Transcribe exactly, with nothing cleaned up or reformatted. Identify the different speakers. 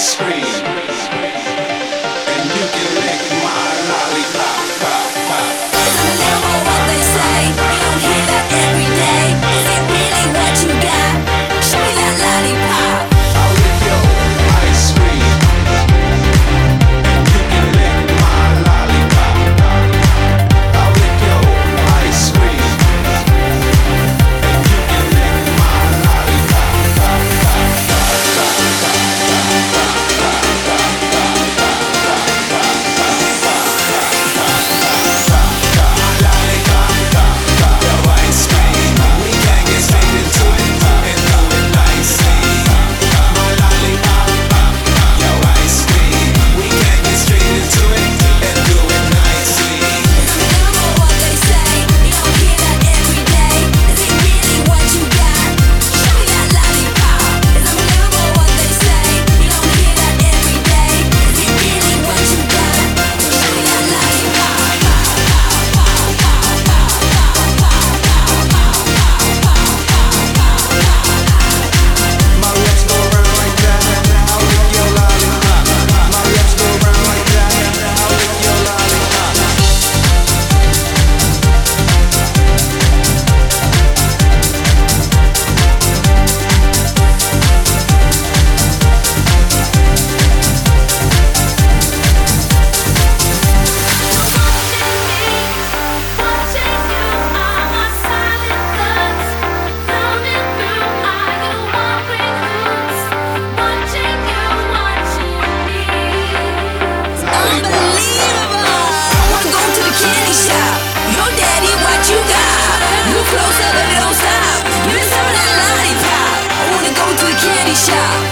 Speaker 1: ice cream, and you can lick my lollipop. Pop, pop.
Speaker 2: Isn't it never what they say? You don't hear that every day. Is it really what you got? Show me that lollipop.
Speaker 1: I'll lick your ice cream, and you can lick my lollipop. I'll lick your ice cream, and you can lick my lollipop.
Speaker 2: Never what they say. You don't hear that every day. Is it really what you got? Show me that lollipop. Isn't never what they say. You don't hear that every day. Is it really what you got? Show me that lollipop.
Speaker 1: My lips go round like that, I'll lick your lollipop. My lips go round like that, I'll lick your lollipop.
Speaker 2: Unbelievable! I wanna go to the candy shop. Yo, daddy, what you got? Move closer, but don't stop. Give me some of that lollipop. I wanna go to the candy shop.